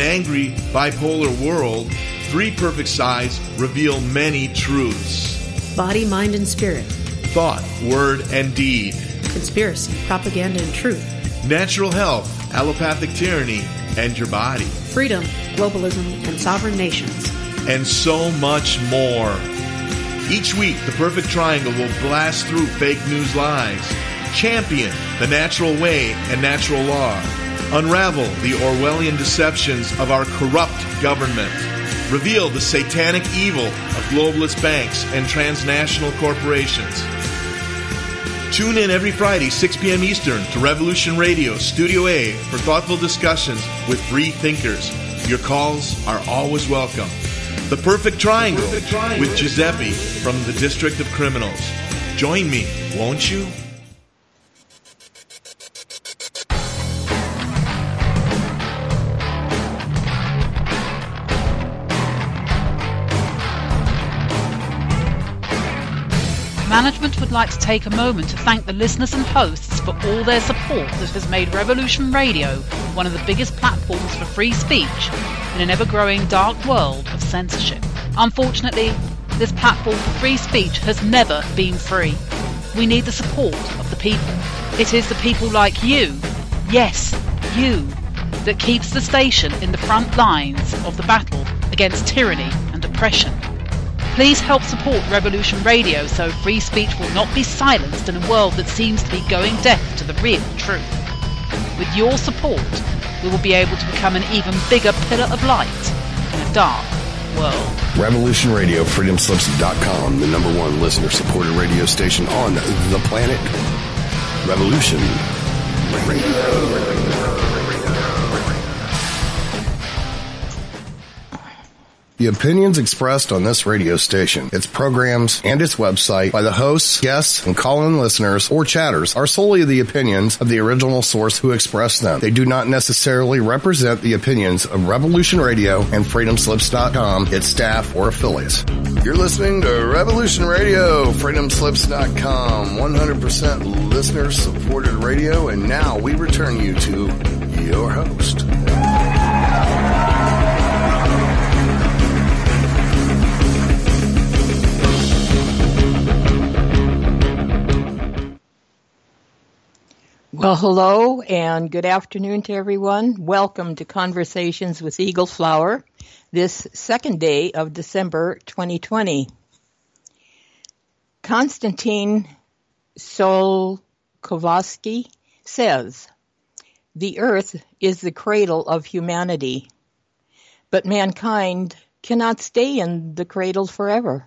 angry, bipolar world, Three Perfect Size reveal many truths. Body, mind, and spirit. Thought, word, and deed. Conspiracy, propaganda, and truth. Natural health, allopathic tyranny, and your body. Freedom, globalism, and sovereign nations. And so much more. Each week, the Perfect Triangle will blast through fake news lies, champion the natural way and natural law, unravel the Orwellian deceptions of our corrupt government, reveal the satanic evil of globalist banks and transnational corporations. Tune in every Friday, 6 p.m. Eastern, to Revolution Radio, Studio A, for thoughtful discussions with free thinkers. Your calls are always welcome. The Perfect Triangle with Giuseppe from the District of Criminals. Join me, won't you? Management would like to take a moment to thank the listeners and hosts for all their support that has made Revolution Radio one of the biggest platforms for free speech in an ever-growing dark world of censorship. Unfortunately, this platform for free speech has never been free. We need the support of the people. It is the people like you, yes, you, that keeps the station in the front lines of the battle against tyranny and oppression. Please help support Revolution Radio so free speech will not be silenced in a world that seems to be going deaf to the real truth. With your support, we will be able to become an even bigger pillar of light in a dark world. Revolution Radio, freedomslips.com, the #1 listener-supported radio station on the planet. Revolution Radio. The opinions expressed on this radio station, its programs, and its website by the hosts, guests, and call-in listeners or chatters are solely the opinions of the original source who expressed them. They do not necessarily represent the opinions of Revolution Radio and freedomslips.com, its staff, or affiliates. You're listening to Revolution Radio, freedomslips.com, 100% listener-supported radio, and now we return you to your host. Well, hello and good afternoon to everyone. Welcome to Conversations with Eagle Flower, this second day of December 2020. Konstantin Tsiolkovsky says, "The earth is the cradle of humanity, but mankind cannot stay in the cradle forever."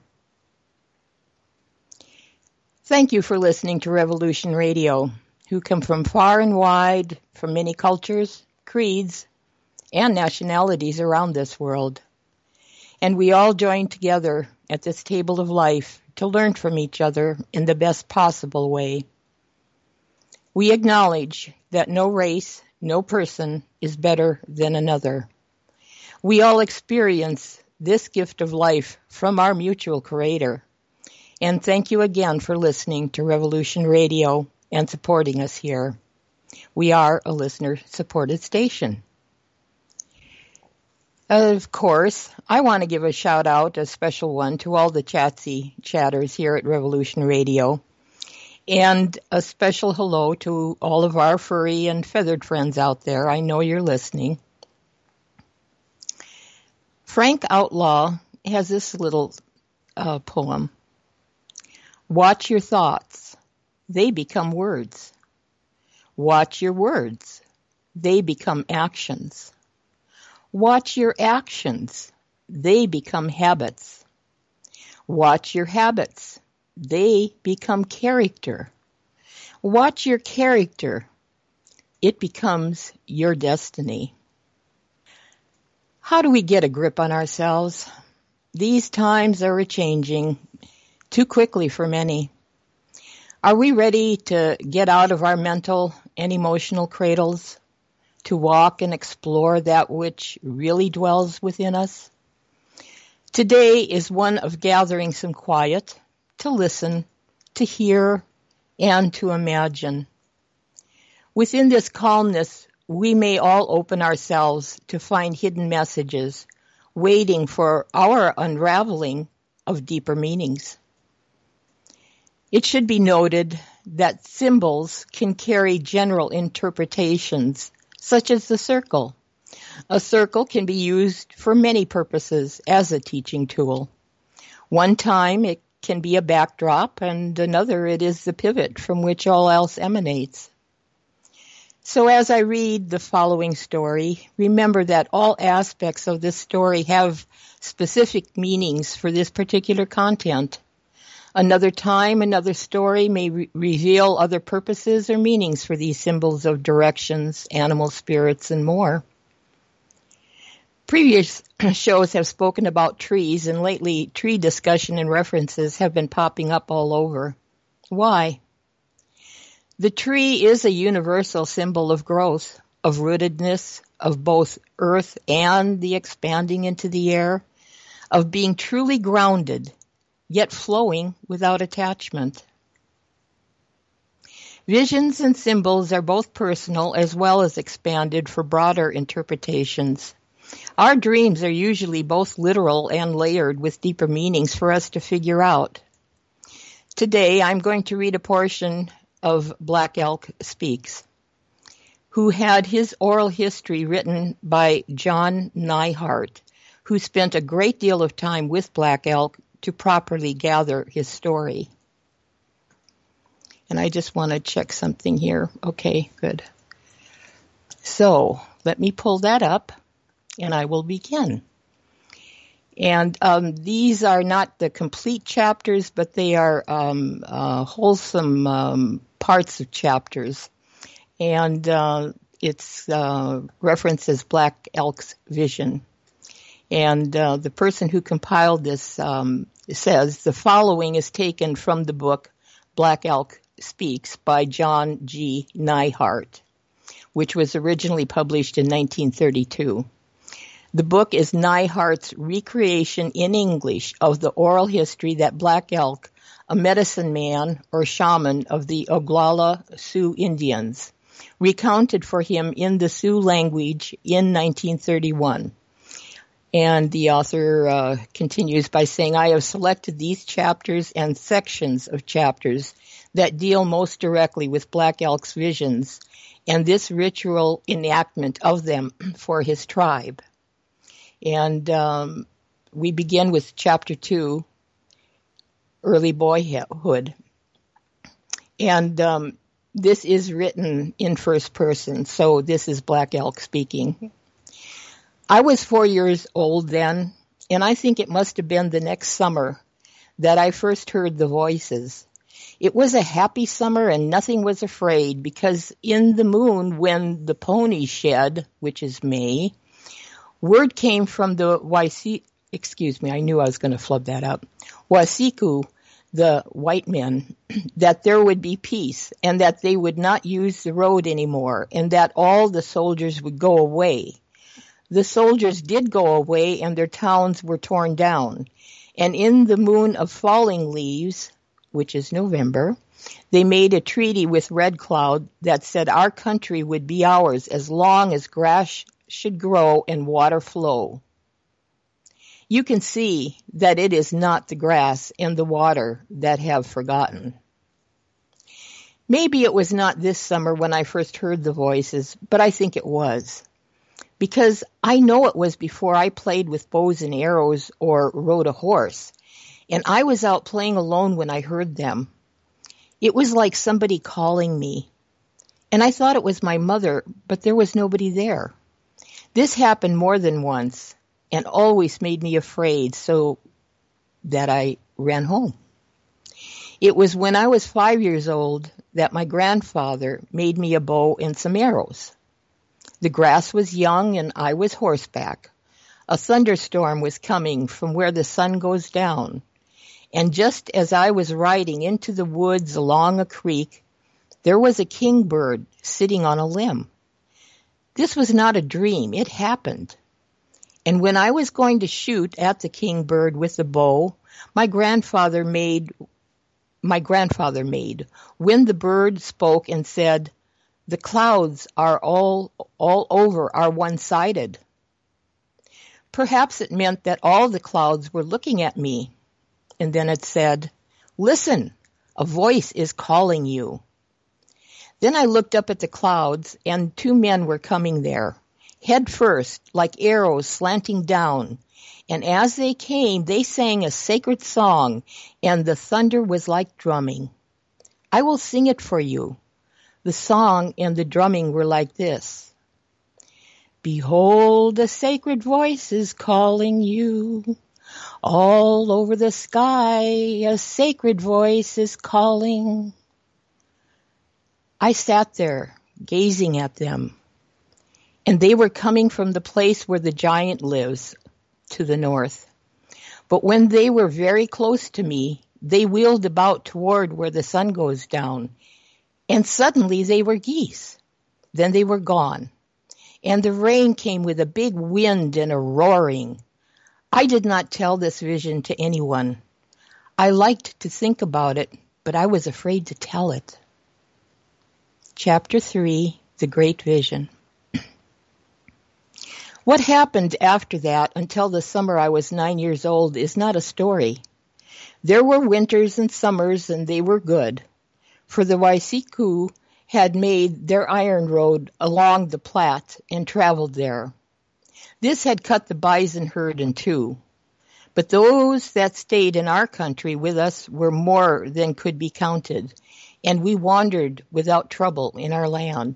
Thank you for listening to Revolution Radio, who come from far and wide, from many cultures, creeds, and nationalities around this world. And we all join together at this table of life to learn from each other in the best possible way. We acknowledge that no race, no person is better than another. We all experience this gift of life from our mutual Creator. And thank you again for listening to Revolution Radio and supporting us here. We are a listener-supported station. Of course, I want to give a shout-out, a special one, to all the Chatsy chatters here at Revolution Radio, and a special hello to all of our furry and feathered friends out there. I know you're listening. Frank Outlaw has this little poem. Watch your thoughts. They become words. Watch your words. They become actions. Watch your actions. They become habits. Watch your habits. They become character. Watch your character. It becomes your destiny. How do we get a grip on ourselves? These times are changing too quickly for many. Are we ready to get out of our mental and emotional cradles, to walk and explore that which really dwells within us? Today is one of gathering some quiet, to listen, to hear, and to imagine. Within this calmness, we may all open ourselves to find hidden messages waiting for our unraveling of deeper meanings. It should be noted that symbols can carry general interpretations, such as the circle. A circle can be used for many purposes as a teaching tool. One time it can be a backdrop, and another it is the pivot from which all else emanates. So as I read the following story, remember that all aspects of this story have specific meanings for this particular content. Another time, another story may reveal other purposes or meanings for these symbols of directions, animal spirits, and more. Previous shows have spoken about trees, and lately tree discussion and references have been popping up all over. Why? The tree is a universal symbol of growth, of rootedness, of both earth and the expanding into the air, of being truly grounded, yet flowing without attachment. Visions and symbols are both personal as well as expanded for broader interpretations. Our dreams are usually both literal and layered with deeper meanings for us to figure out. Today, I'm going to read a portion of Black Elk Speaks, who had his oral history written by John Neihart, who spent a great deal of time with Black Elk to properly gather his story. And I just want to check something here. Okay, good. So let me pull that up, and I will begin. And these are not the complete chapters, but they are wholesome parts of chapters. And it's references Black Elk's vision. And the person who compiled this says the following is taken from the book Black Elk Speaks by John G. Neihart, which was originally published in 1932. The book is Neihart's recreation in English of the oral history that Black Elk, a medicine man or shaman of the Oglala Sioux Indians, recounted for him in the Sioux language in 1931. And the author continues by saying, I have selected these chapters and sections of chapters that deal most directly with Black Elk's visions and this ritual enactment of them for his tribe. And we begin with Chapter 2, Early Boyhood. And this is written in first person, so this is Black Elk speaking. I was 4 years old then, and I think it must have been the next summer that I first heard the voices. It was a happy summer and nothing was afraid, because in the moon when the ponies shed, which is May, word came from the Wasiku, the white men, that there would be peace and that they would not use the road anymore and that all the soldiers would go away. The soldiers did go away and their towns were torn down. And in the moon of falling leaves, which is November, they made a treaty with Red Cloud that said our country would be ours as long as grass should grow and water flow. You can see that it is not the grass and the water that have forgotten. Maybe it was not this summer when I first heard the voices, but I think it was. Because I know it was before I played with bows and arrows or rode a horse, and I was out playing alone when I heard them. It was like somebody calling me, and I thought it was my mother, but there was nobody there. This happened more than once, and always made me afraid, so that I ran home. It was when I was 5 years old that my grandfather made me a bow and some arrows. The grass was young and I was horseback. A thunderstorm was coming from where the sun goes down. And just as I was riding into the woods along a creek, there was a kingbird sitting on a limb. This was not a dream, it happened. And when I was going to shoot at the kingbird with the bow, my grandfather made, when the bird spoke and said, The clouds are all over are one-sided. Perhaps it meant that all the clouds were looking at me. And then it said, "Listen, a voice is calling you." Then I looked up at the clouds, and 2 men were coming there, head first, like arrows slanting down. And as they came, they sang a sacred song, and the thunder was like drumming. I will sing it for you. The song and the drumming were like this. Behold, a sacred voice is calling you. All over the sky, a sacred voice is calling. I sat there, gazing at them, and they were coming from the place where the giant lives, to the north. But when they were very close to me, they wheeled about toward where the sun goes down, and suddenly they were geese. Then they were gone, and the rain came with a big wind and a roaring. I did not tell this vision to anyone. I liked to think about it, but I was afraid to tell it. Chapter 3, The Great Vision. What happened after that until the summer I was 9 years old is not a story. There were winters and summers, and they were good, for the Waisikau had made their iron road along the Platte and traveled there. This had cut the bison herd in two, but those that stayed in our country with us were more than could be counted, and we wandered without trouble in our land.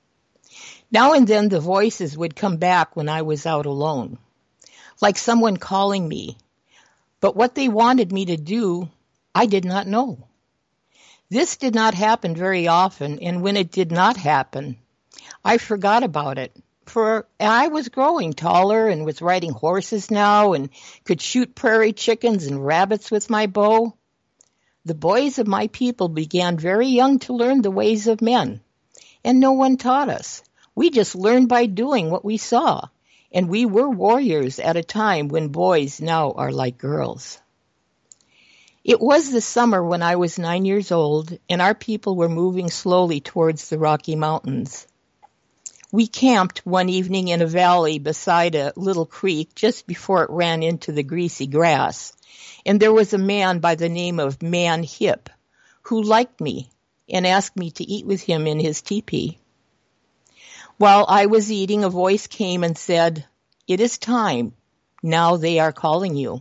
Now and then the voices would come back when I was out alone, like someone calling me, but what they wanted me to do, I did not know. This did not happen very often, and when it did not happen, I forgot about it, for I was growing taller and was riding horses now and could shoot prairie chickens and rabbits with my bow. The boys of my people began very young to learn the ways of men, and no one taught us. We just learned by doing what we saw, and we were warriors at a time when boys now are like girls. It was the summer when I was 9 years old, and our people were moving slowly towards the Rocky Mountains. We camped one evening in a valley beside a little creek just before it ran into the greasy grass, and there was a man by the name of Man Hip who liked me and asked me to eat with him in his teepee. While I was eating, a voice came and said, "It is time. Now they are calling you."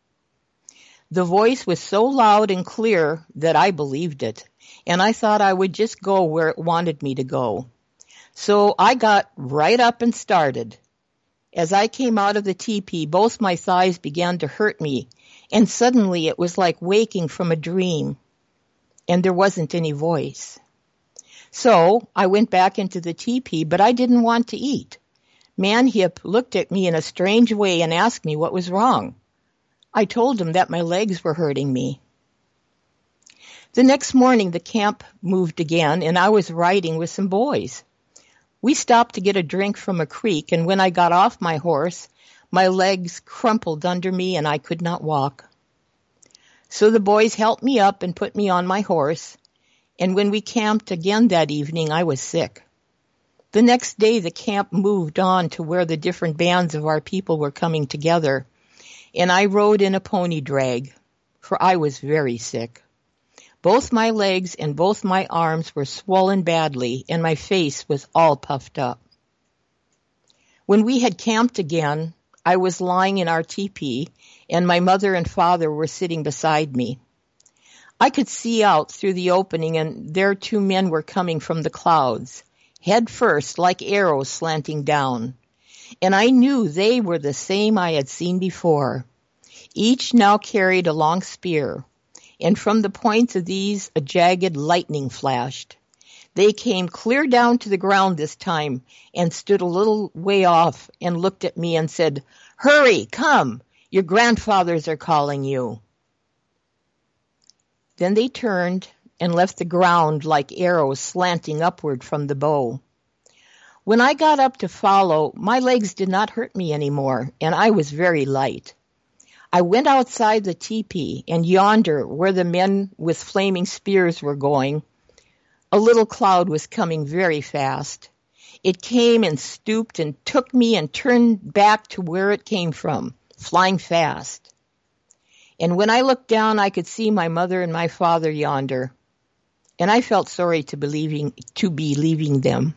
The voice was so loud and clear that I believed it, and I thought I would just go where it wanted me to go. So I got right up and started. As I came out of the teepee, both my thighs began to hurt me, and suddenly it was like waking from a dream, and there wasn't any voice. So I went back into the teepee, but I didn't want to eat. Man Hip looked at me in a strange way and asked me what was wrong. I told him that my legs were hurting me. The next morning the camp moved again, and I was riding with some boys. We stopped to get a drink from a creek, and when I got off my horse, my legs crumpled under me and I could not walk. So the boys helped me up and put me on my horse, and when we camped again that evening, I was sick. The next day the camp moved on to where the different bands of our people were coming together, and I rode in a pony drag, for I was very sick. Both my legs and both my arms were swollen badly, and my face was all puffed up. When we had camped again, I was lying in our teepee, and my mother and father were sitting beside me. I could see out through the opening, and there 2 men were coming from the clouds, head first, like arrows slanting down. And I knew they were the same I had seen before. Each now carried a long spear, and from the points of these a jagged lightning flashed. They came clear down to the ground this time, and stood a little way off, and looked at me and said, "Hurry, come, your grandfathers are calling you." Then they turned and left the ground like arrows slanting upward from the bow. When I got up to follow, my legs did not hurt me anymore, and I was very light. I went outside the teepee, and yonder, where the men with flaming spears were going, A little cloud was coming very fast. It came and stooped and took me and turned back to where it came from, flying fast. And when I looked down, I could see my mother and my father yonder, and I felt sorry to be leaving them.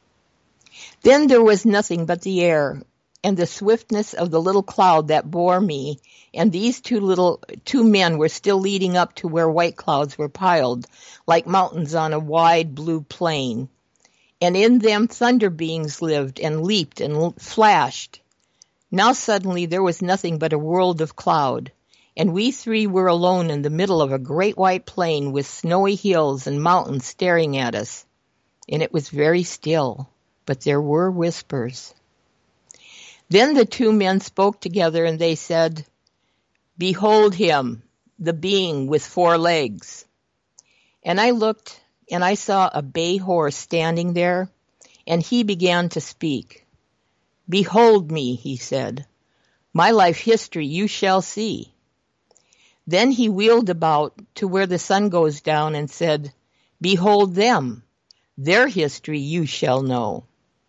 Then there was nothing but the air and the swiftness of the little cloud that bore me, and these two men were still leading up to where white clouds were piled like mountains on a wide blue plain. And in them thunder beings lived and leaped and flashed. Now suddenly there was nothing but a world of cloud, and we three were alone in the middle of a great white plain with snowy hills and mountains staring at us. And it was very still, but there were whispers. Then the two men spoke together, and they said, "Behold him, the being with 4 legs." And I looked, and I saw a bay horse standing there, and he began to speak. "Behold me," he said. "My life history you shall see." Then he wheeled about to where the sun goes down and said, "Behold them, their history you shall know."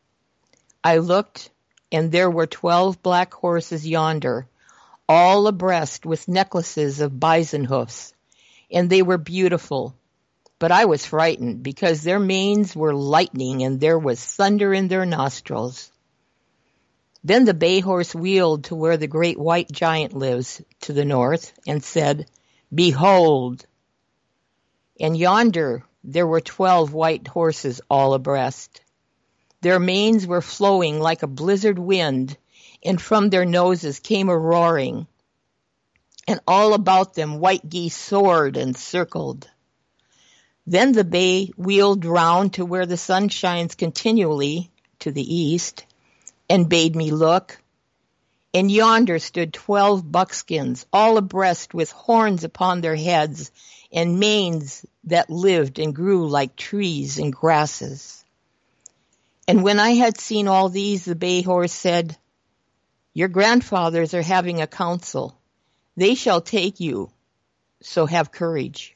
I looked, and there were 12 black horses yonder, all abreast with necklaces of bison hoofs, and they were beautiful. But I was frightened because their manes were lightning and there was thunder in their nostrils. Then the bay horse wheeled to where the great white giant lives to the north and said, "Behold." And yonder there were 12 white horses all abreast. Their manes were flowing like a blizzard wind, and from their noses came a roaring. And all about them white geese soared and circled. Then the bay wheeled round to where the sun shines continually to the east, and bade me look. And yonder stood 12 buckskins, all abreast with horns upon their heads, and manes that lived and grew like trees and grasses. And when I had seen all these, the bay horse said, "Your grandfathers are having a council. They shall take you, so have courage."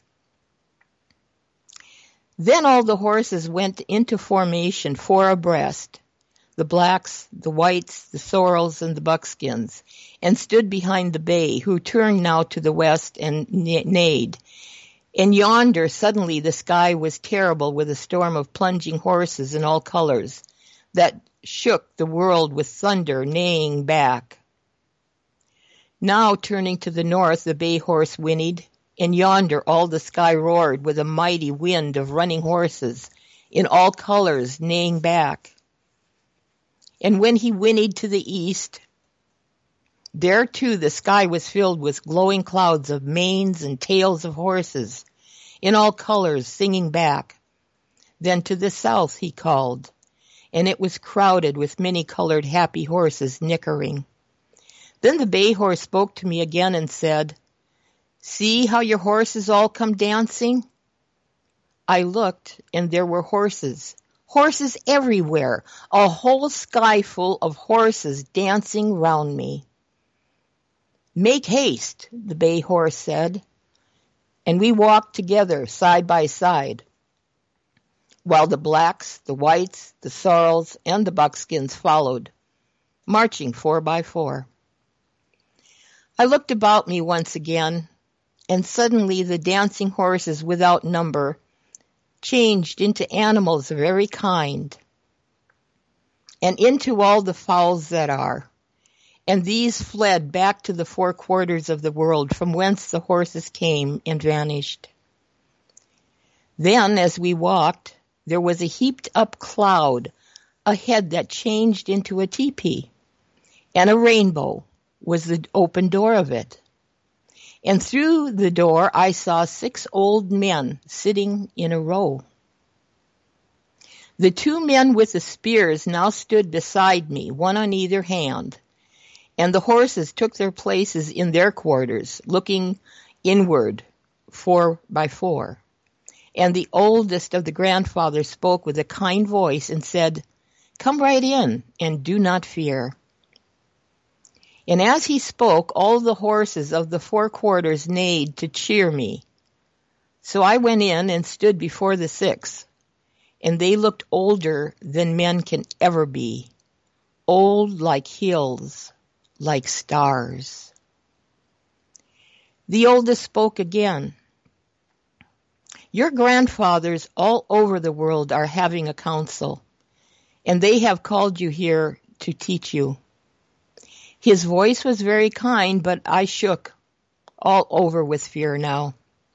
Then all the horses went into formation 4 abreast, the blacks, the whites, the sorrels, and the buckskins, and stood behind the bay, who turned now to the west and neighed. And yonder suddenly the sky was terrible with a storm of plunging horses in all colors that shook the world with thunder neighing back. Now turning to the north, the bay horse whinnied, and yonder all the sky roared with a mighty wind of running horses in all colors neighing back. And when he whinnied to the east, there too the sky was filled with glowing clouds of manes and tails of horses in all colors singing back. Then to the south he called, and it was crowded with many-colored happy horses nickering. Then the bay horse spoke to me again and said, "See how your horses all come dancing?" I looked, and there were horses everywhere, a whole sky full of horses dancing round me. "Make haste," the bay horse said, and we walked together side by side, while the blacks, the whites, the sorrels, and the buckskins followed, marching 4 by 4. I looked about me once again, and suddenly the dancing horses without number changed into animals of every kind, and into all the fowls that are, and these fled back to the 4 quarters of the world from whence the horses came and vanished. Then, as we walked, there was a heaped-up cloud ahead that changed into a teepee, and a rainbow was the open door of it. And through the door I saw 6 old men sitting in a row. The 2 men with the spears now stood beside me, one on either hand, and the horses took their places in their quarters, looking inward 4 by 4. And the oldest of the grandfathers spoke with a kind voice and said, "Come right in, and do not fear." And as he spoke, all the horses of the 4 quarters neighed to cheer me. So I went in and stood before the 6, and they looked older than men can ever be, old like hills, like stars. The oldest spoke again. Your grandfathers all over the world are having a council, and they have called you here to teach you. His voice was very kind, but I shook all over with fear now.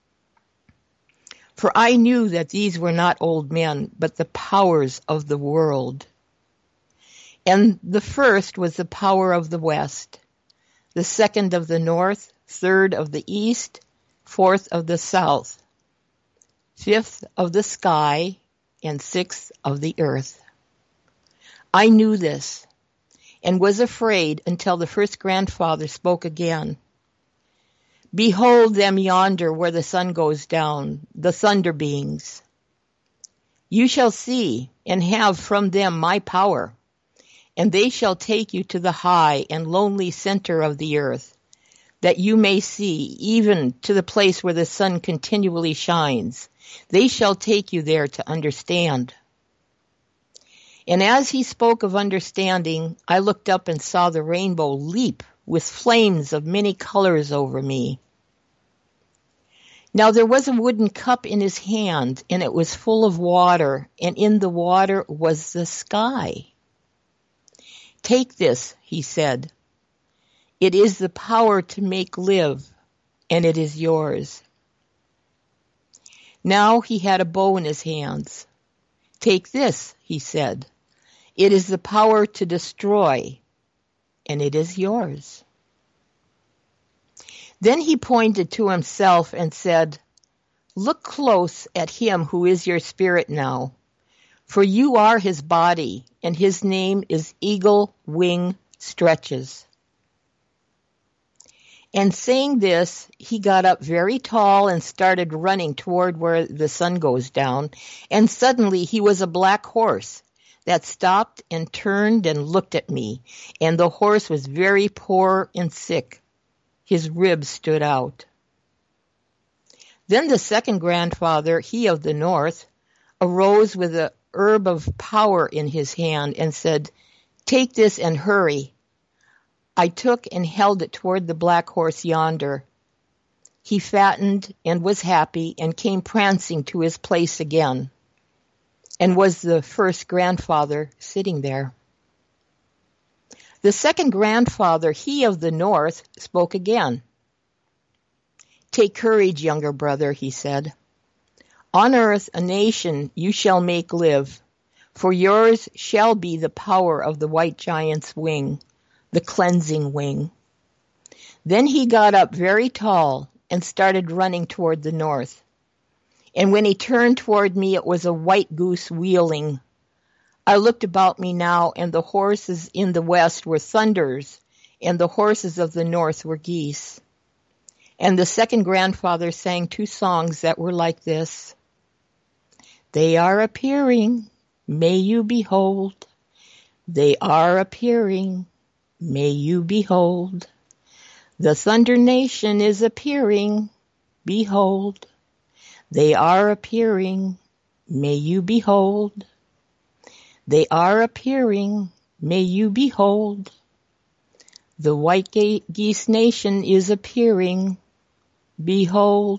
For I knew that these were not old men, but the powers of the world. And the first was the power of the West, the second of the North, third of the East, fourth of the South, fifth of the sky, and sixth of the earth. I knew this, and was afraid until the first grandfather spoke again. Behold them yonder where the sun goes down, the thunder beings. You shall see and have from them my power, and they shall take you to the high and lonely center of the earth, that you may see, even to the place where the sun continually shines. They shall take you there to understand. And as he spoke of understanding, I looked up and saw the rainbow leap with flames of many colors over me. Now there was a wooden cup in his hand, and it was full of water, and in the water was the sky. Take this, he said. It is the power to make live, and it is yours. Now he had a bow in his hands. Take this, he said. It is the power to destroy, and it is yours. Then he pointed to himself and said, Look close at him who is your spirit now, for you are his body, and his name is Eagle Wing Stretches. And saying this, he got up very tall and started running toward where the sun goes down, and suddenly he was a black horse that stopped and turned and looked at me, and the horse was very poor and sick. His ribs stood out. Then the second grandfather, he of the north, arose with a herb of power in his hand and said, Take this and hurry. I took and held it toward the black horse yonder. He fattened and was happy and came prancing to his place again, and was the first grandfather sitting there. The second grandfather, he of the north, spoke again. Take courage, younger brother, he said. On earth a nation you shall make live, for yours shall be the power of the white giant's wing, the cleansing wing. Then he got up very tall and started running toward the north. And when he turned toward me, it was a white goose wheeling. I looked about me now, and the horses in the west were thunders, and the horses of the north were geese. And the second grandfather sang two songs that were like this. They are appearing, may you behold. They are appearing, may you behold. The Thunder Nation is appearing, behold. They are appearing, may you behold. They are appearing, may you behold. The white geese nation is appearing, behold.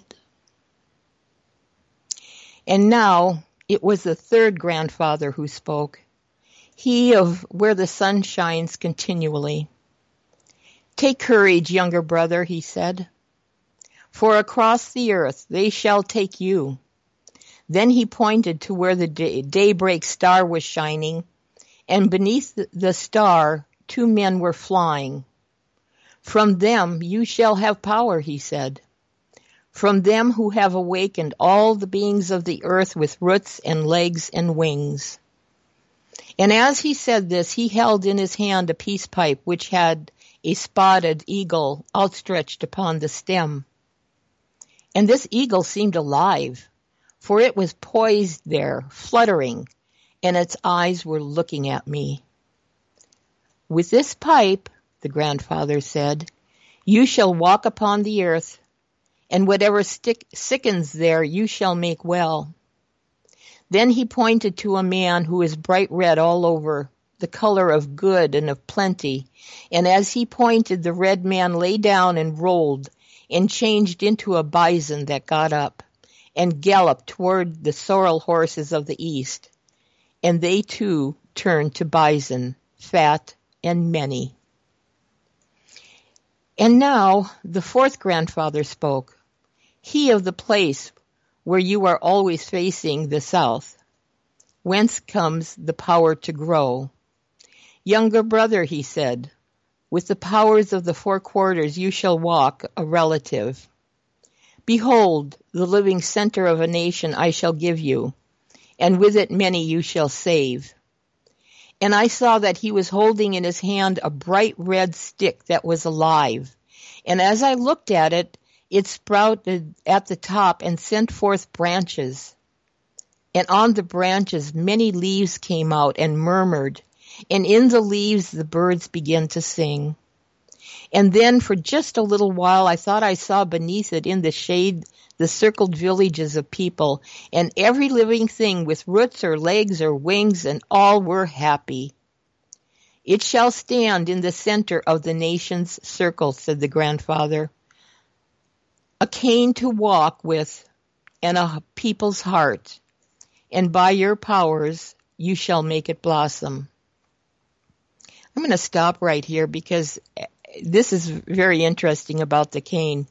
And now it was the third grandfather who spoke, he of where the sun shines continually. Take courage, younger brother, he said, for across the earth they shall take you. Then he pointed to where the daybreak star was shining, and beneath the star 2 men were flying. From them you shall have power, he said. From them who have awakened all the beings of the earth with roots and legs and wings. And as he said this, he held in his hand a peace pipe which had a spotted eagle outstretched upon the stem. And this eagle seemed alive, for it was poised there, fluttering, and its eyes were looking at me. With this pipe, the grandfather said, you shall walk upon the earth, and whatever sickens there you shall make well. Then he pointed to a man who is bright red all over, the color of good and of plenty. And as he pointed, the red man lay down and rolled and changed into a bison that got up and galloped toward the sorrel horses of the east. And they too turned to bison, fat and many. And now the fourth grandfather spoke, he of the place where you are always facing the south, whence comes the power to grow. Younger brother, he said, with the powers of the four quarters you shall walk, a relative. Behold, the living center of a nation I shall give you, and with it many you shall save. And I saw that he was holding in his hand a bright red stick that was alive. And as I looked at it, it sprouted at the top and sent forth branches. And on the branches many leaves came out and murmured, and in the leaves the birds began to sing. And then for just a little while I thought I saw beneath it in the shade the circled villages of people, and every living thing with roots or legs or wings, and all were happy. It shall stand in the center of the nation's circle, said the grandfather. A cane to walk with, and a people's heart, and by your powers you shall make it blossom. I'm going to stop right here because this is very interesting about the cane.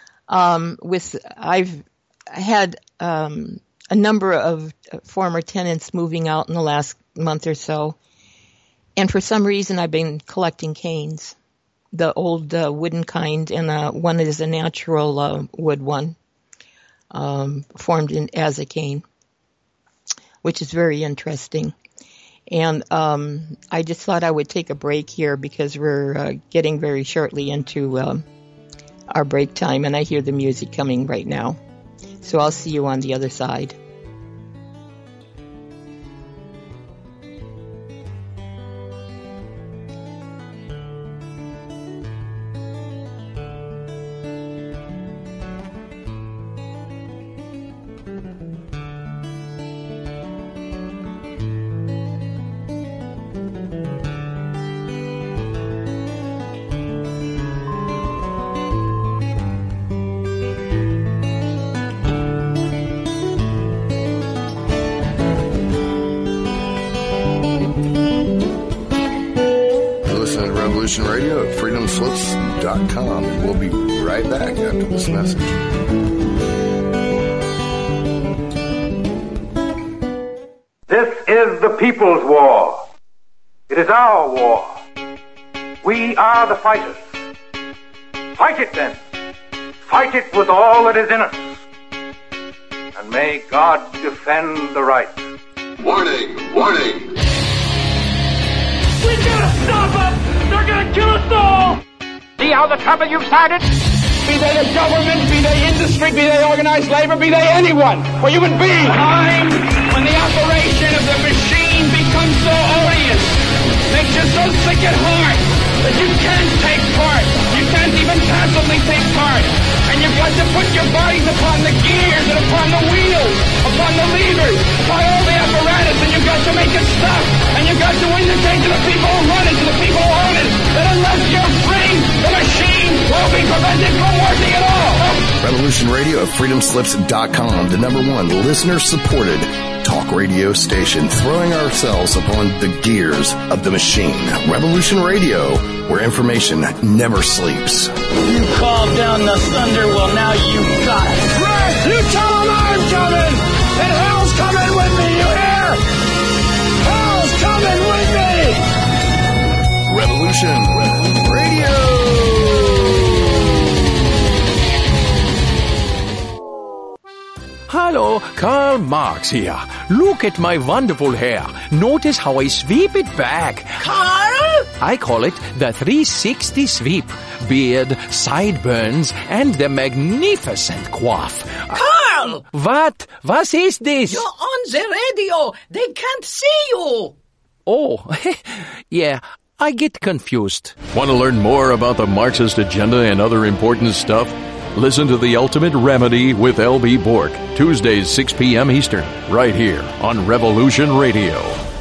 I've had a number of former tenants moving out in the last month or so, and for some reason I've been collecting canes. The old wooden kind, and one is a natural wood one, formed as a cane, which is very interesting. And I just thought I would take a break here because we're getting very shortly into our break time, and I hear the music coming right now. So I'll see you on the other side. Radio at freedomslips.com, and we'll be right back after this message. This is the people's war. It is our war. We are the fighters. Fight it then. Fight it with all that is in us. And may God defend the right. Warning! Warning! We gotta stop them! They're gonna kill us all! See how the trouble you've started? Be they the government, be they industry, be they organized labor, be they anyone, or human beings. Time when the operation of the machine becomes so odious, makes you so sick at heart that you can't take part. You can't even passively take part. And you've got to put your bodies upon the gears and upon the wheels, upon the levers, upon all the apparatus, and you've got to make it stop. And you've got to indicate to the people who run it, to the people who own it, that unless you're free, the machine will be prevented from working at all. Revolution Radio at freedomslips.com, the #1 listener-supported talk radio station, throwing ourselves upon the gears of the machine. Revolution Radio, where information never sleeps. You called down the thunder, well now you got it. Right! You tell them I'm coming! And hell's coming with me, you hear? Hell's coming with me! Revolution Radio! Hello, Karl Marx here. Look at my wonderful hair. Notice how I sweep it back. Karl? I call it the 360 sweep. Beard, sideburns, and the magnificent coif. Karl! What? What is this? You're on the radio. They can't see you. Oh, yeah. I get confused. Want to learn more about the Marxist agenda and other important stuff? Listen to The Ultimate Remedy with L.B. Bork, Tuesdays 6 p.m. Eastern, right here on Revolution Radio.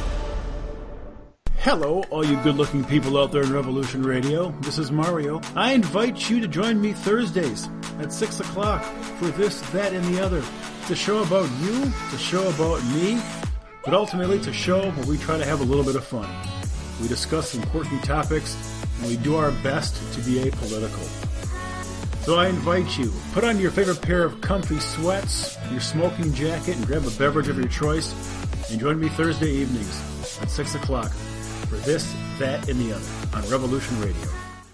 Hello, all you good-looking people out there in Revolution Radio. This is Mario. I invite you to join me Thursdays at 6 o'clock for This, That, and the Other. It's a show about you, it's a show about me, but ultimately it's a show where we try to have a little bit of fun. We discuss important topics, and we do our best to be apolitical. So I invite you, put on your favorite pair of comfy sweats, your smoking jacket, and grab a beverage of your choice, and join me Thursday evenings at 6 o'clock for This, That, and the Other on Revolution Radio.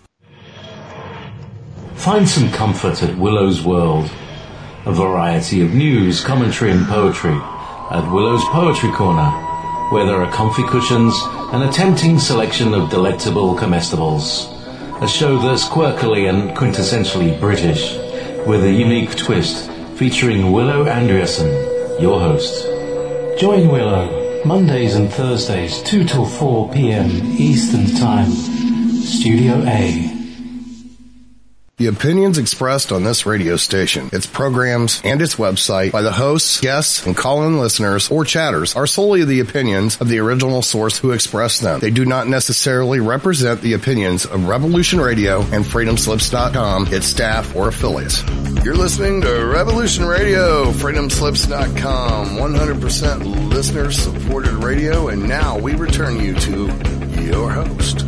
Find some comfort at Willow's World. A variety of news, commentary, and poetry at Willow's Poetry Corner, where there are comfy cushions and a tempting selection of delectable comestibles. A show that's quirkily and quintessentially British, with a unique twist featuring Willow Andreasen, your host. Join Willow Mondays and Thursdays, 2 till 4 p.m. Eastern Time. Studio A. The opinions expressed on this radio station, its programs, and its website by the hosts, guests, and call-in listeners or chatters are solely the opinions of the original source who expressed them. They do not necessarily represent the opinions of Revolution Radio and FreedomSlips.com, its staff, or affiliates. You're listening to Revolution Radio, FreedomSlips.com, 100% listener-supported radio, and now we return you to your host.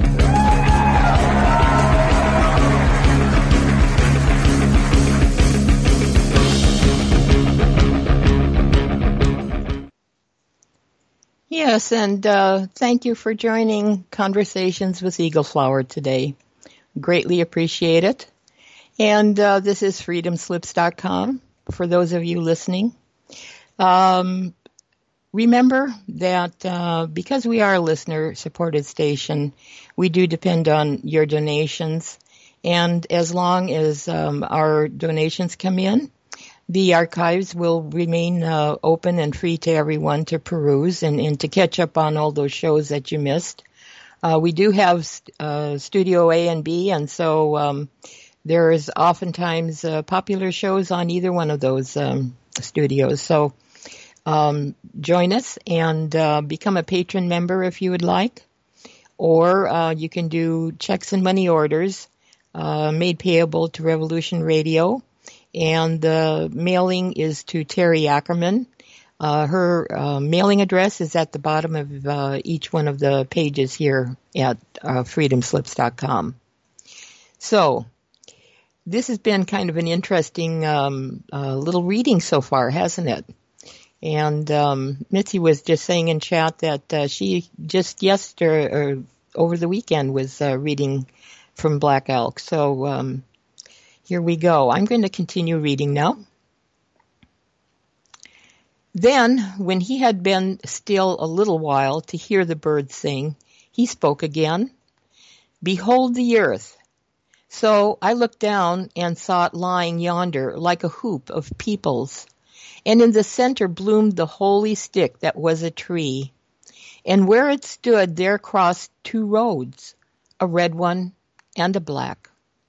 Yes, and thank you for joining Conversations with Eagle Flower today. Greatly appreciate it. And this is freedomslips.com for those of you listening. Remember that because we are a listener-supported station, we do depend on your donations. And as long as our donations come in, the archives will remain open and free to everyone to peruse and to catch up on all those shows that you missed. We do have Studio A and B, and so there is oftentimes popular shows on either one of those studios. So join us and become a patron member if you would like. Or you can do checks and money orders made payable to Revolution Radio. And the mailing is to Terry Ackerman. Her mailing address is at the bottom of each one of the pages here at freedomslips.com. So this has been kind of an interesting little reading so far, hasn't it? And Mitzi was just saying in chat that she just yesterday or over the weekend was reading from Black Elk. So here we go. I'm going to continue reading now. Then, when he had been still a little while to hear the birds sing, he spoke again. Behold the earth. So I looked down and saw it lying yonder like a hoop of peoples. And in the center bloomed the holy stick that was a tree. And where it stood there crossed two roads, a red one and a black.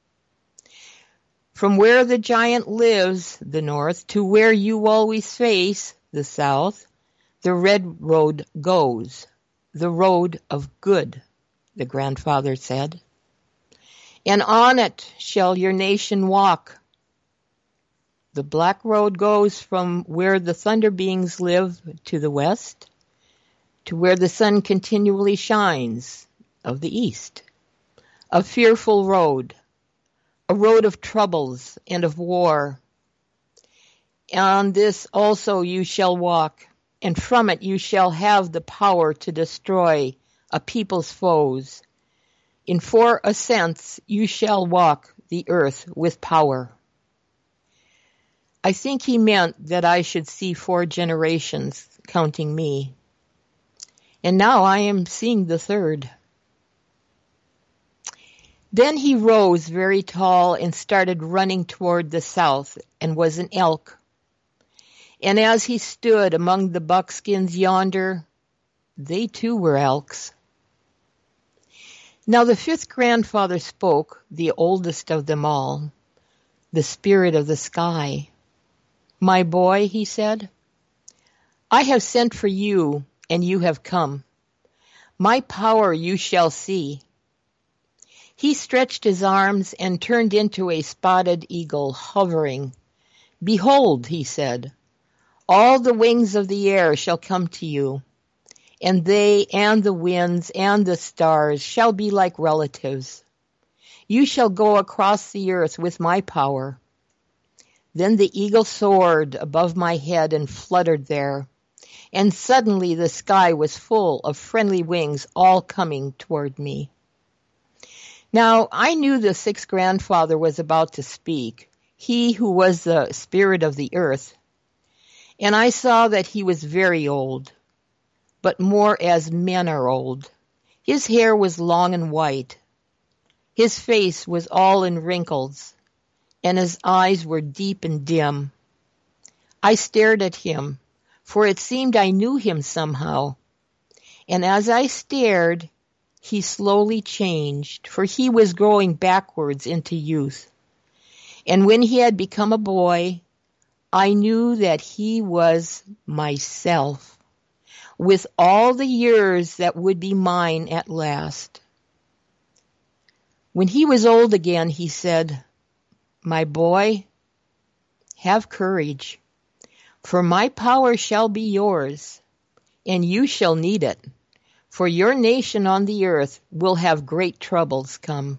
From where the giant lives, the north, to where you always face, the south, the red road goes, the road of good, the grandfather said. And on it shall your nation walk. The black road goes from where the thunder beings live to the west, to where the sun continually shines, of the east. A fearful road. A road of troubles and of war. On this also you shall walk, and from it you shall have the power to destroy a people's foes. In 4 ascents you shall walk the earth with power. I think he meant that I should see 4 generations, counting me. And now I am seeing the 3rd. Then he rose very tall and started running toward the south, and was an elk. And as he stood among the buckskins yonder, they too were elks. Now the 5th grandfather spoke, the oldest of them all. the spirit of the sky. My boy, he said, I have sent for you, and you have come. My power you shall see. He stretched his arms and turned into a spotted eagle hovering. Behold, he said, all the wings of the air shall come to you, and they and the winds and the stars shall be like relatives. You shall go across the earth with my power. Then the eagle soared above my head and fluttered there, and suddenly the sky was full of friendly wings all coming toward me. Now I knew the sixth grandfather was about to speak, he who was the spirit of the earth, and I saw that he was very old, but more as men are old. His hair was long and white. His face was all in wrinkles, and his eyes were deep and dim. I stared at him, for it seemed I knew him somehow. And as I stared, he slowly changed, for he was growing backwards into youth. And when he had become a boy, I knew that he was myself, with all the years that would be mine at last. When he was old again, he said, My boy, have courage, for my power shall be yours, and you shall need it, for your nation on the earth will have great troubles come.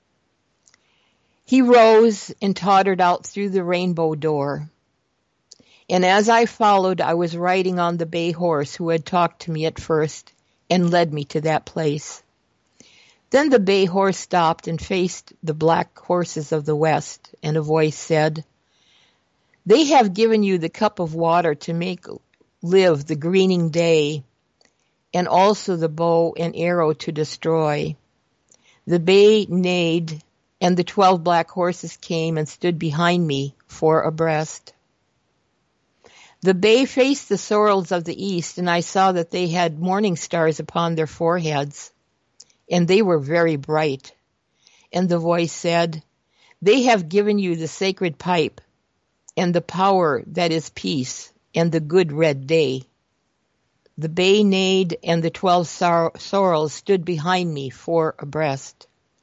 He rose and tottered out through the rainbow door, and as I followed, I was riding on the bay horse who had talked to me at first and led me to that place. Then the bay horse stopped and faced the black horses of the west, and a voice said, They have given you the cup of water to make live the greening day, and also the bow and arrow to destroy. The bay neighed, and the 12 black horses came and stood behind me, 4 abreast. The bay faced the sorrels of the east, and I saw that they had morning stars upon their foreheads, and they were very bright. And the voice said, They have given you the sacred pipe, and the power that is peace, and the good red day. The bay neighed, and the 12 sorrels stood behind me, 4 abreast.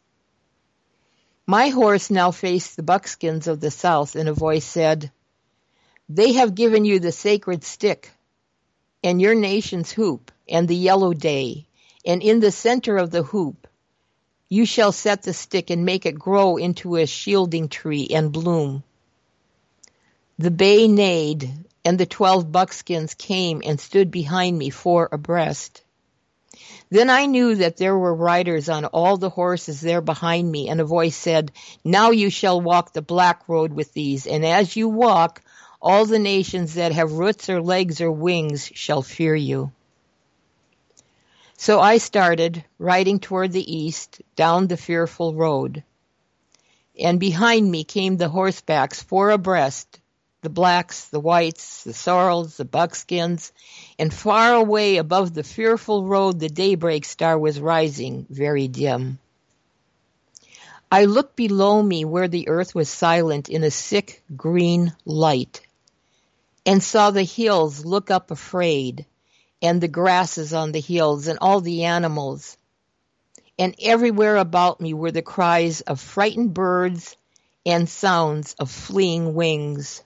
My horse now faced the buckskins of the south, and a voice said, They have given you the sacred stick, and your nation's hoop, and the yellow day, and in the center of the hoop you shall set the stick and make it grow into a shielding tree and bloom. The bay neighed, and the 12 buckskins came and stood behind me, 4 abreast. Then I knew that there were riders on all the horses there behind me, and a voice said, Now you shall walk the black road with these, and as you walk, all the nations that have roots or legs or wings shall fear you. So I started, riding toward the east, down the fearful road. And behind me came the horsebacks, 4 abreast, the blacks, the whites, the sorrels, the buckskins, and far away above the fearful road the daybreak star was rising, very dim. I looked below me where the earth was silent in a sick green light, and saw the hills look up afraid, and the grasses on the hills, and all the animals. And everywhere about me were the cries of frightened birds and sounds of fleeing wings.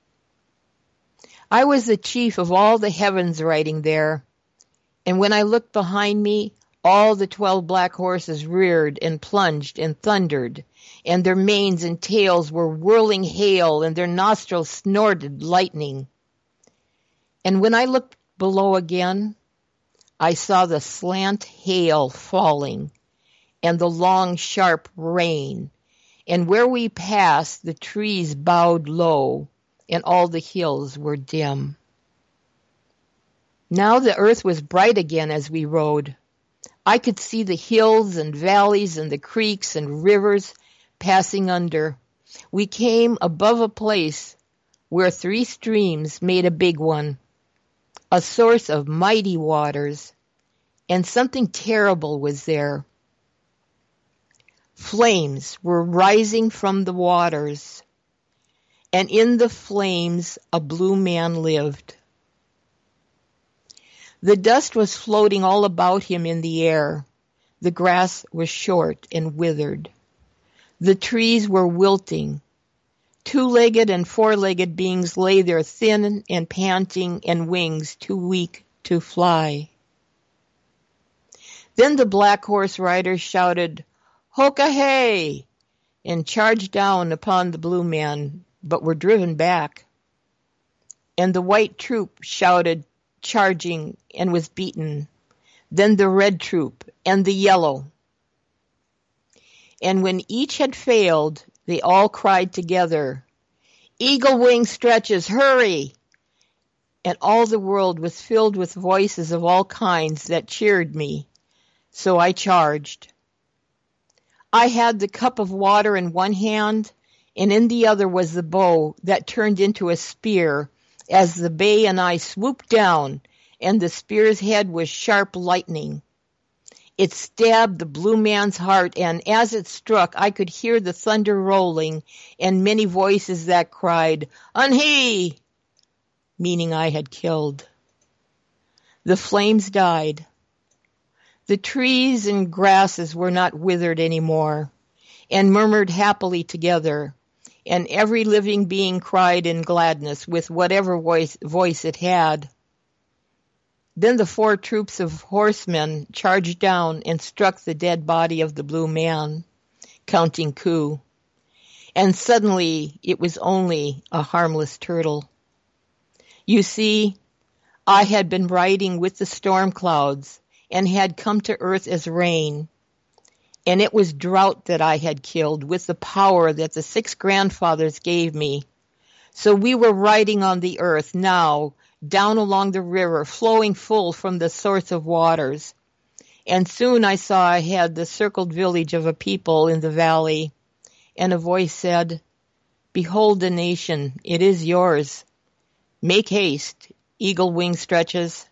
I was the chief of all the heavens riding there, and when I looked behind me, all the 12 black horses reared and plunged and thundered, and their manes and tails were whirling hail, and their nostrils snorted lightning. And when I looked below again, I saw the slant hail falling, and the long sharp rain, and where we passed the trees bowed low, and all the hills were dim. Now the earth was bright again as we rode. I could see the hills and valleys and the creeks and rivers passing under. We came above a place where 3 streams made a big one, a source of mighty waters, and something terrible was there. Flames were rising from the waters, and in the flames a blue man lived. The dust was floating all about him in the air. The grass was short and withered. The trees were wilting. Two-legged and four-legged beings lay there thin and panting and wings too weak to fly. Then the black horse riders shouted, "Hoka-hey!" and charged down upon the blue man, but were driven back. And the white troop shouted, charging, and was beaten. Then the red troop and the yellow. And when each had failed, they all cried together, "Eagle wing stretches, hurry!" And all the world was filled with voices of all kinds that cheered me. So I charged. I had the cup of water in one hand, and in the other was the bow that turned into a spear as the bay and I swooped down, and the spear's head was sharp lightning. It stabbed the blue man's heart, and as it struck, I could hear the thunder rolling and many voices that cried, "Unhee!" meaning I had killed. The flames died. The trees and grasses were not withered anymore, and murmured happily together, and every living being cried in gladness with whatever voice it had. Then the 4 troops of horsemen charged down and struck the dead body of the blue man, counting coup. And suddenly it was only a harmless turtle. You see, I had been riding with the storm clouds and had come to earth as rain. And it was drought that I had killed with the power that the 6 grandfathers gave me. So we were riding on the earth now, down along the river, flowing full from the source of waters. And soon I saw ahead the circled village of a people in the valley, and a voice said, "Behold the nation, it is yours. Make haste, eagle wing stretches."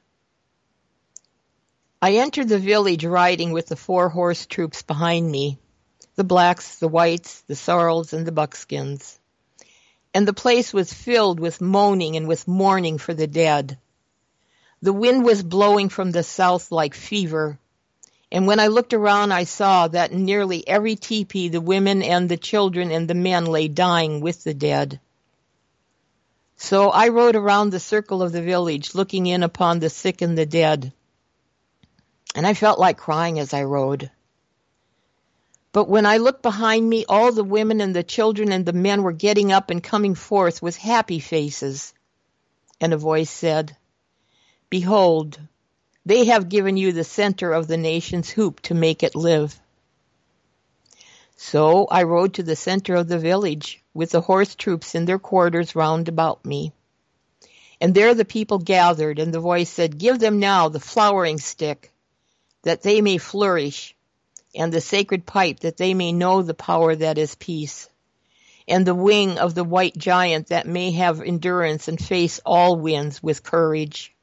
I entered the village riding with the 4 horse troops behind me, the blacks, the whites, the sorrels, and the buckskins. And the place was filled with moaning and with mourning for the dead. The wind was blowing from the south like fever, and when I looked around I saw that in nearly every teepee the women and the children and the men lay dying with the dead. So I rode around the circle of the village, looking in upon the sick and the dead. And I felt like crying as I rode. But when I looked behind me, all the women and the children and the men were getting up and coming forth with happy faces. And a voice said, "Behold, they have given you the center of the nation's hoop to make it live." So I rode to the center of the village with the horse troops in their quarters round about me. And there the people gathered, and the voice said, "Give them now the flowering stick, that they may flourish, and the sacred pipe, that they may know the power that is peace, and the wing of the white giant, that may have endurance and face all winds with courage."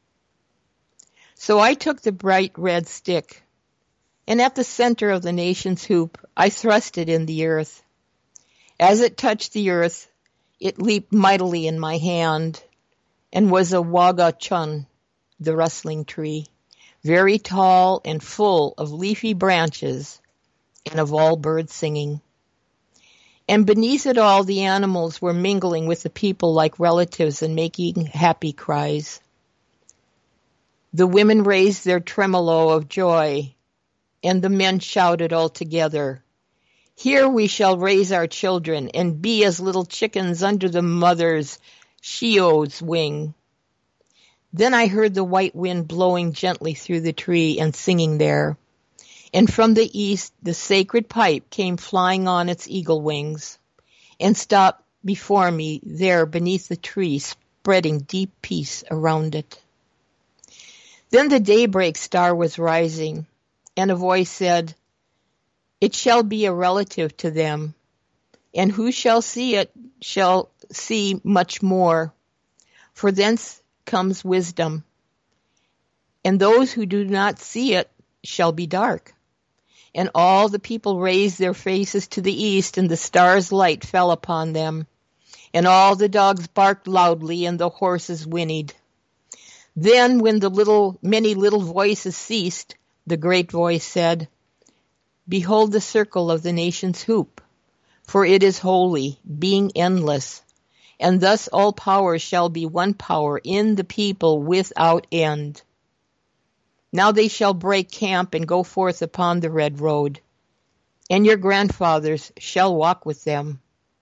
So I took the bright red stick, and at the center of the nation's hoop, I thrust it in the earth. As it touched the earth, it leaped mightily in my hand, and was a wagachun, the rustling tree, very tall and full of leafy branches and of all birds singing. And beneath it all the animals were mingling with the people like relatives and making happy cries. The women raised their tremolo of joy, and the men shouted all together, "Here we shall raise our children and be as little chickens under the mother's Shio's wing." Then I heard the white wind blowing gently through the tree and singing there. And from the east the sacred pipe came flying on its eagle wings, and stopped before me there beneath the tree, spreading deep peace around it. Then the daybreak star was rising, and a voice said, "It shall be a relative to them, and who shall see it shall see much more, for thence comes wisdom. And those who do not see it shall be dark." And all the people raised their faces to the east, and the star's light fell upon them. and all the dogs barked loudly, and the horses whinnied. Then, when the many little voices ceased, the great voice said, "Behold the circle of the nation's hoop, for it is holy, being endless, and thus all power shall be one power in the people without end. Now they shall break camp and go forth upon the red road, and your grandfathers shall walk with them."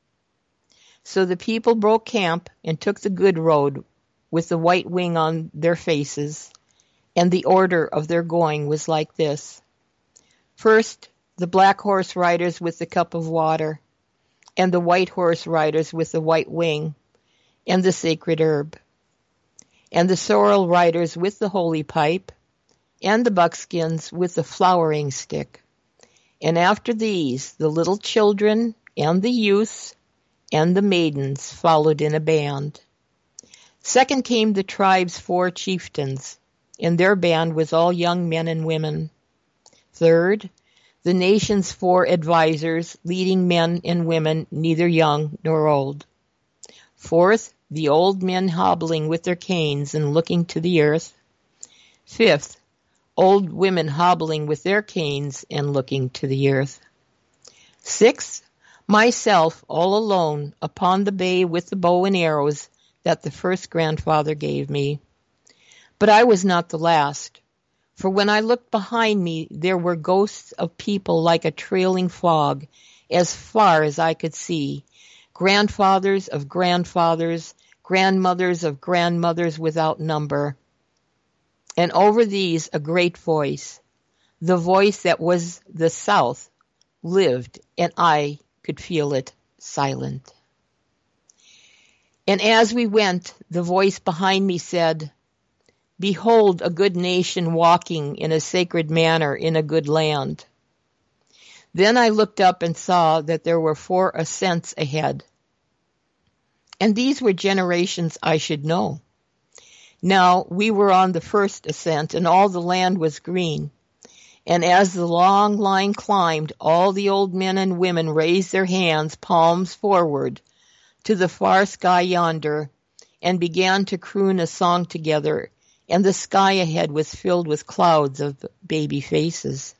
So the people broke camp and took the good road with the white wing on their faces, and the order of their going was like this. First, the black horse riders with the cup of water, and the white horse riders with the white wing, and the sacred herb, and the sorrel riders with the holy pipe, and the buckskins with the flowering stick. And after these, the little children, and the youths, and the maidens followed in a band. Second came the tribe's 4 chieftains, and their band was all young men and women. Third, the nation's 4 advisers, leading men and women, neither young nor old. Fourth, the old men hobbling with their canes and looking to the earth. Fifth, old women hobbling with their canes and looking to the earth. Sixth, myself all alone upon the bay with the bow and arrows that the first grandfather gave me. But I was not the last, for when I looked behind me there were ghosts of people like a trailing fog as far as I could see, grandfathers of grandfathers, grandmothers of grandmothers without number. And over these a great voice, the voice that was the South, lived, and I could feel it silent. And as we went, the voice behind me said, "Behold a good nation walking in a sacred manner in a good land." Then I looked up and saw that there were 4 ascents ahead. And these were generations I should know. Now we were on the first ascent, and all the land was green. And as the long line climbed, all the old men and women raised their hands, palms forward, to the far sky yonder, and began to croon a song together, and the sky ahead was filled with clouds of baby faces.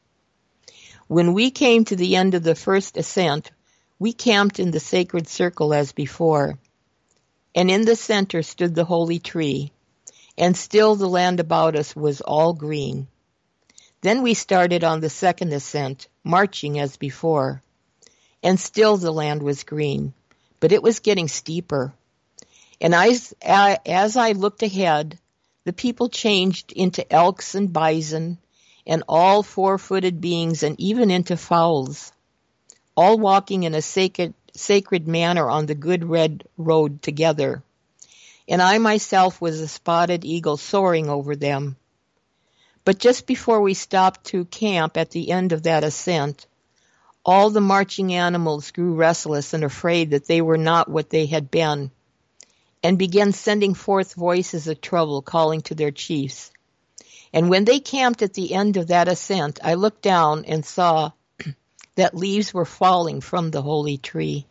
When we came to the end of the first ascent, we camped in the sacred circle as before, and in the center stood the holy tree, and still the land about us was all green. Then we started on the second ascent, marching as before, and still the land was green, but it was getting steeper. And as I looked ahead, the people changed into elks and bison, and all 4-footed beings, and even into fowls, all walking in a sacred manner on the good red road together. And I myself was a spotted eagle soaring over them. But just before we stopped to camp at the end of that ascent, all the marching animals grew restless and afraid that they were not what they had been, and began sending forth voices of trouble, calling to their chiefs. And when they camped at the end of that ascent, I looked down and saw that leaves were falling from the holy tree.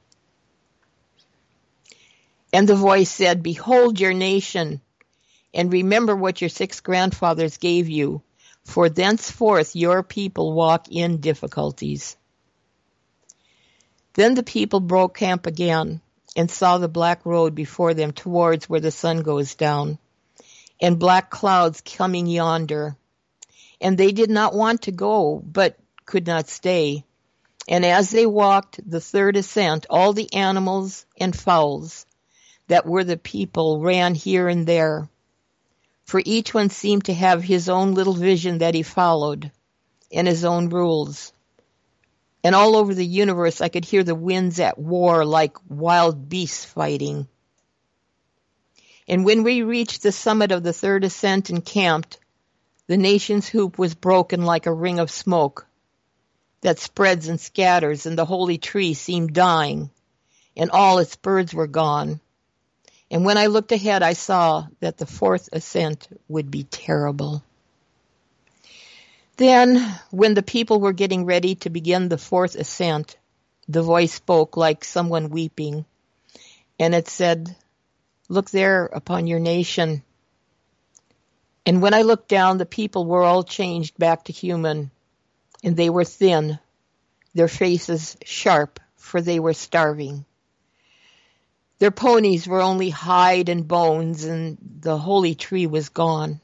And the voice said, "Behold your nation, and remember what your 6 grandfathers gave you, for thenceforth your people walk in difficulties." Then the people broke camp again, and saw the black road before them towards where the sun goes down, and black clouds coming yonder. And they did not want to go, but could not stay. And as they walked the third ascent, all the animals and fowls that were the people ran here and there, for each one seemed to have his own little vision that he followed, and his own rules. And all over the universe I could hear the winds at war like wild beasts fighting. And when we reached the summit of the third ascent and camped, the nation's hoop was broken like a ring of smoke that spreads and scatters, and the holy tree seemed dying, and all its birds were gone. And when I looked ahead, I saw that the 4th ascent would be terrible. Then, when the people were getting ready to begin the 4th ascent, the voice spoke like someone weeping, And it said, "Look there upon your nation." And when I looked down, the people were all changed back to human, and they were thin, their faces sharp, for they were starving. Their ponies were only hide and bones, and the holy tree was gone.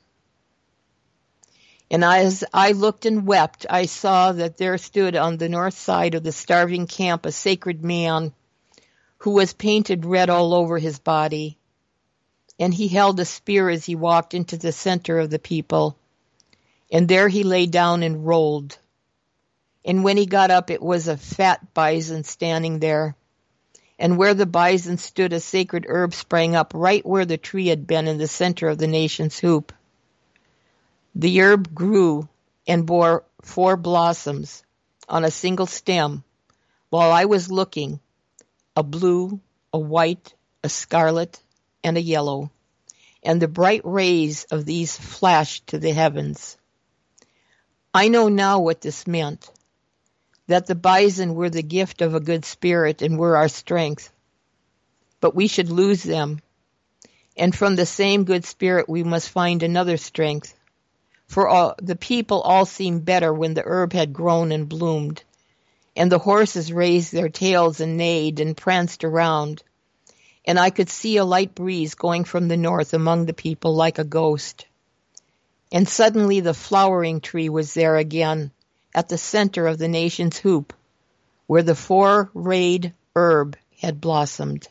And as I looked and wept, I saw that there stood on the north side of the starving camp a sacred man who was painted red all over his body. And he held a spear as he walked into the center of the people. And there he lay down and rolled. And when he got up, it was a fat bison standing there. And where the bison stood, a sacred herb sprang up right where the tree had been in the center of the nation's hoop. The herb grew and bore 4 blossoms on a single stem while I was looking, a blue, a white, a scarlet, and a yellow, and the bright rays of these flashed to the heavens. I know now what this meant, that the bison were the gift of a good spirit and were our strength, but we should lose them, and from the same good spirit we must find another strength. For the people all seemed better when the herb had grown and bloomed, and the horses raised their tails and neighed and pranced around, and I could see a light breeze going from the north among the people like a ghost. And suddenly the flowering tree was there again, at the center of the nation's hoop, where the 4-rayed herb had blossomed.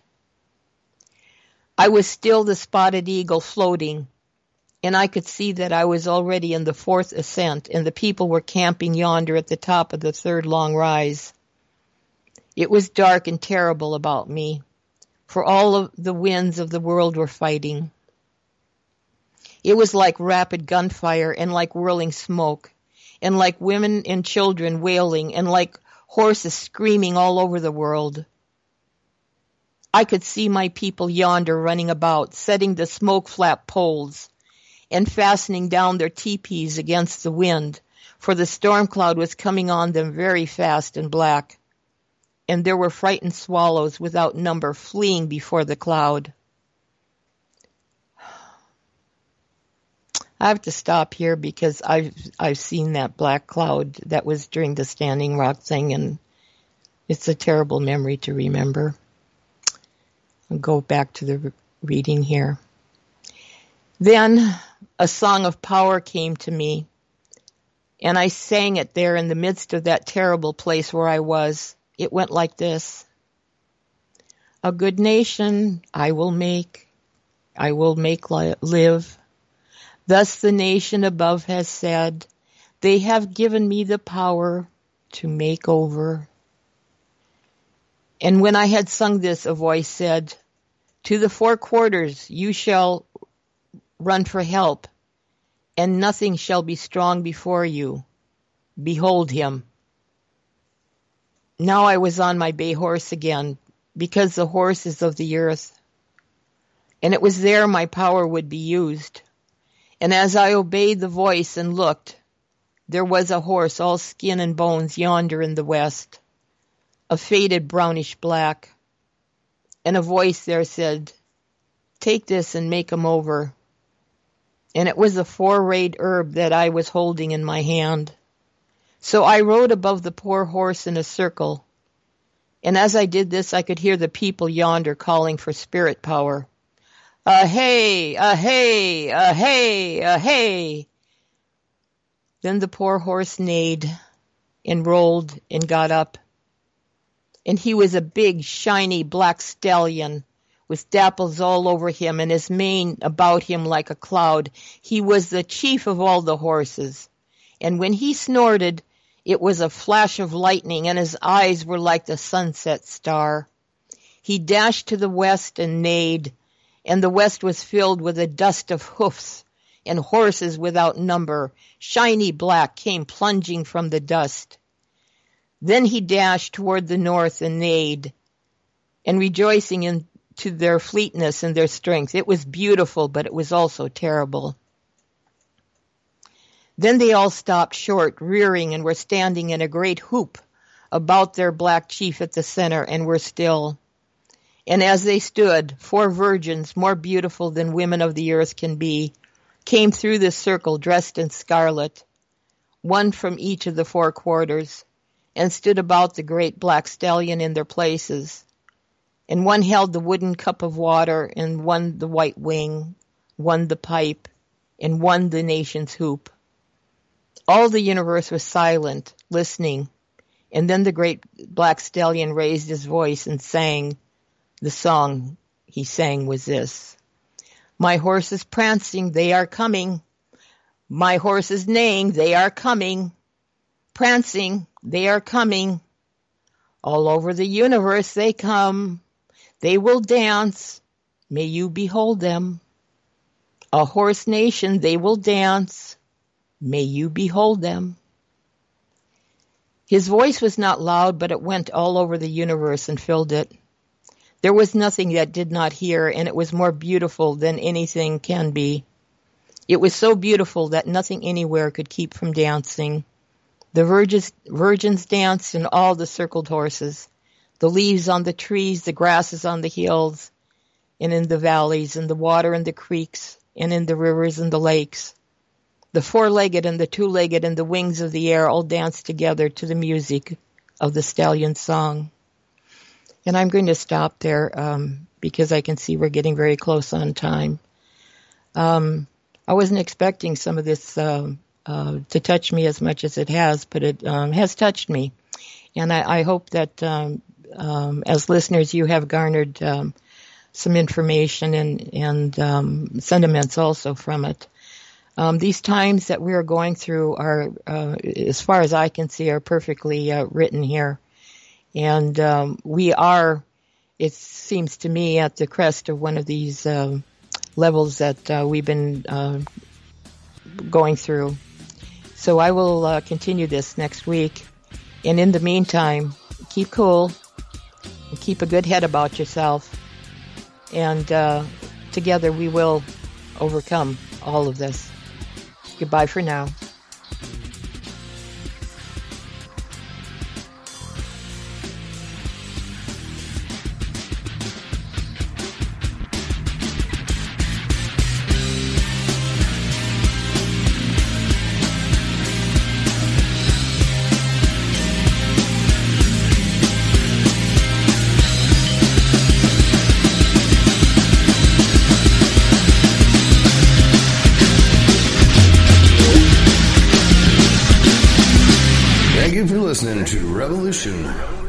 I was still the spotted eagle floating, and I could see that I was already in the 4th ascent, and the people were camping yonder at the top of the 3rd long rise. It was dark and terrible about me, for all of the winds of the world were fighting. It was like rapid gunfire, and like whirling smoke, and like women and children wailing, and like horses screaming all over the world. I could see my people yonder running about, setting the smoke flap poles, and fastening down their teepees against the wind, for the storm cloud was coming on them very fast and black, and there were frightened swallows without number fleeing before the cloud. I have to stop here because I've seen that black cloud that was during the Standing Rock thing, and it's a terrible memory to remember. I'll go back to the reading here. Then a song of power came to me, and I sang it there in the midst of that terrible place where I was. It went like this. A good nation I will make live. Thus the nation above has said, they have given me the power to make over. And when I had sung this, a voice said, to the 4 quarters you shall run for help, and nothing shall be strong before you. Behold him. Now I was on my bay horse again, because the horse is of the earth. And it was there my power would be used. And as I obeyed the voice and looked, there was a horse all skin and bones yonder in the west, a faded brownish black. And a voice there said, take this and make him over. And it was a 4-rayed herb that I was holding in my hand. So I rode above the poor horse in a circle. And as I did this, I could hear the people yonder calling for spirit power. A-hey, a-hey, a-hey, a-hey. Then the poor horse neighed and rolled and got up. And he was a big, shiny black stallion with dapples all over him and his mane about him like a cloud. He was the chief of all the horses. And when he snorted, it was a flash of lightning, and his eyes were like the sunset star. He dashed to the west and neighed, and the west was filled with a dust of hoofs, and horses without number, shiny black, came plunging from the dust. Then he dashed toward the north and neighed, and rejoicing into their fleetness and their strength. It was beautiful, but it was also terrible. Then they all stopped short, rearing, and were standing in a great hoop about their black chief at the center, and were still. And as they stood, 4 virgins, more beautiful than women of the earth can be, came through this circle dressed in scarlet, one from each of the 4 quarters, and stood about the great black stallion in their places. And one held the wooden cup of water, and one the white wing, one the pipe, and one the nation's hoop. All the universe was silent, listening, and then the great black stallion raised his voice and sang. The song he sang was this: My horses prancing, they are coming. My horses neighing, they are coming. Prancing, they are coming. All over the universe they come. They will dance, may you behold them. A horse nation, they will dance, may you behold them. His voice was not loud, but it went all over the universe and filled it. There was nothing that did not hear, and it was more beautiful than anything can be. It was so beautiful that nothing anywhere could keep from dancing. The virgins danced, and all the circled horses, the leaves on the trees, the grasses on the hills, and in the valleys, and the water in the creeks, and in the rivers and the lakes. The 4-legged and the 2-legged and the wings of the air all danced together to the music of the stallion's song. And I'm going to stop there because I can see we're getting very close on time. I wasn't expecting some of this to touch me as much as it has, but it has touched me. And I hope that as listeners you have garnered some information and sentiments also from it. These times that we are going through are, as far as I can see, are perfectly written here. And we are, it seems to me, at the crest of one of these levels that we've been going through. So I will continue this next week. And in the meantime, keep cool, and keep a good head about yourself. And together we will overcome all of this. Goodbye for now. Thank you for listening to Revolution